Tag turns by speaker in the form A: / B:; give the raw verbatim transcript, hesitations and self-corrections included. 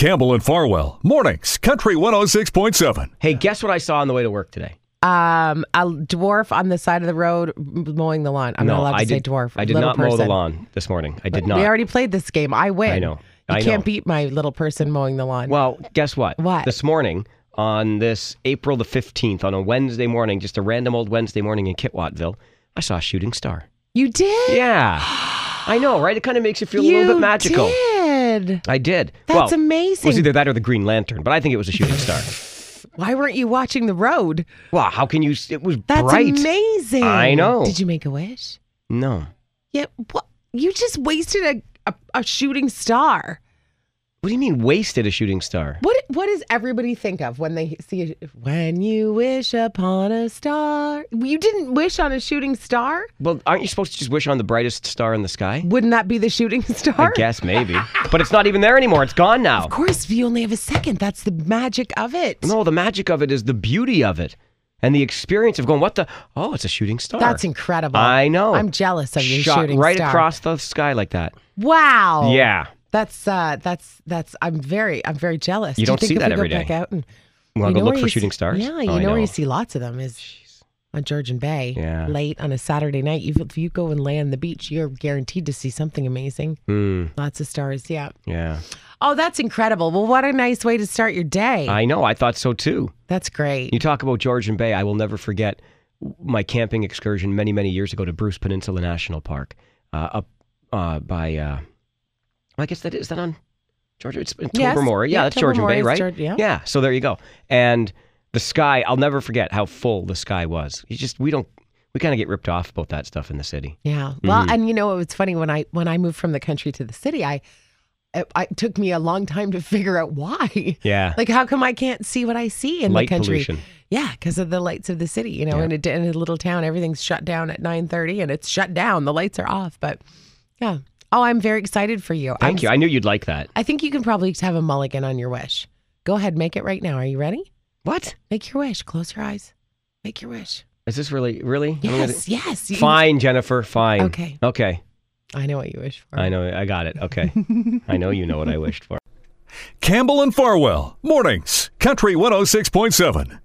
A: Campbell and Farwell, mornings, Country one oh six point seven.
B: Hey, guess what I saw on the way to work today?
C: Um, a dwarf on the side of the road mowing the lawn. I'm
B: no,
C: not allowed to
B: I
C: say
B: did,
C: dwarf.
B: I did
C: little
B: not
C: person.
B: mow the lawn this morning. I did not.
C: We already played this game. I win.
B: I know.
C: You
B: I
C: can't
B: know.
C: beat my little person mowing the lawn.
B: Well, guess what?
C: What?
B: This morning, on this April the fifteenth, on a Wednesday morning, just a random old Wednesday morning in Kitwattville, I saw a shooting star.
C: You did?
B: Yeah. I know, right? It kind of makes you feel a
C: you
B: little bit magical.
C: did.
B: I did.
C: That's
B: well,
C: amazing.
B: It was either that or the Green Lantern, but I think it was a shooting star.
C: Why weren't you watching the road?
B: Wow, how can you? It was
C: That's
B: bright.
C: amazing.
B: I know.
C: Did you make a wish?
B: No.
C: Yeah. What? You just wasted a, a, a shooting star.
B: What do you mean wasted a shooting star?
C: What What does everybody think of when they see a, when you wish upon a star? You didn't wish on a shooting star?
B: Well, aren't you supposed to just wish on the brightest star in the sky?
C: Wouldn't that be the shooting star?
B: I guess maybe. But it's not even there anymore. It's gone now.
C: Of course, if you only have a second, that's the magic of it.
B: No, the magic of it is the beauty of it. And the experience of going, what the? Oh, it's a shooting star.
C: That's incredible.
B: I know.
C: I'm jealous of your
B: Shot
C: shooting
B: right
C: star.
B: across the sky like that.
C: Wow.
B: Yeah.
C: That's uh that's that's I'm very I'm very jealous.
B: You
C: Do
B: don't
C: think
B: see
C: if
B: that
C: we
B: every
C: go
B: day.
C: back out and
B: You want
C: you
B: to go
C: know
B: look
C: where
B: for
C: you
B: shooting
C: see-
B: stars?
C: Yeah, you
B: Oh, I
C: know, where you
B: know.
C: see lots of them is on Georgian Bay.
B: Yeah.
C: Late on a Saturday night. You, if you go and lay on the beach, you're guaranteed to see something amazing.
B: Mm,
C: Lots of stars. Yeah.
B: yeah.
C: Oh, that's incredible. Well, what a nice way to start your day.
B: I know. I thought so too.
C: That's great.
B: You talk about Georgian Bay. I will never forget my camping excursion many, many years ago to Bruce Peninsula National Park, uh, up uh, by. Uh, I guess that is that on Georgia. It's in
C: Yes.
B: Tobermory. Yeah,
C: Yeah,
B: that's Georgian
C: Tobermory
B: Bay,
C: is
B: right?
C: Georg- yeah.
B: Yeah. So there you go. And the sky. I'll never forget how full the sky was. You just we don't. We kind of get ripped off about that stuff in the city.
C: Yeah. Well,
B: Mhm.
C: and you know, it was funny when I when I moved from the country to the city, I it, it took me a long time to figure out why.
B: Yeah.
C: Like, how come I can't see what I see in
B: Light
C: the country?
B: pollution.
C: Yeah, because of the lights of the city. You know,
B: Yeah.
C: in, a, in a little town, everything's shut down at nine thirty, and it's shut down. The lights are off. But yeah. Oh, I'm very excited for you.
B: Thank
C: I'm,
B: you. I knew you'd like that.
C: I think you can probably have a mulligan on your wish. Go ahead, make it right now. Are you ready?
B: What?
C: Make your wish. Close your eyes. Make your wish.
B: Is this really really? I'm gonna-
C: Yes, yes. you-
B: Fine, Jennifer. Fine.
C: Okay.
B: Okay.
C: I know what you wish for.
B: I know. I got it. Okay. I know you know what I wished for.
A: Campbell and Farwell, mornings, Country one oh six point seven.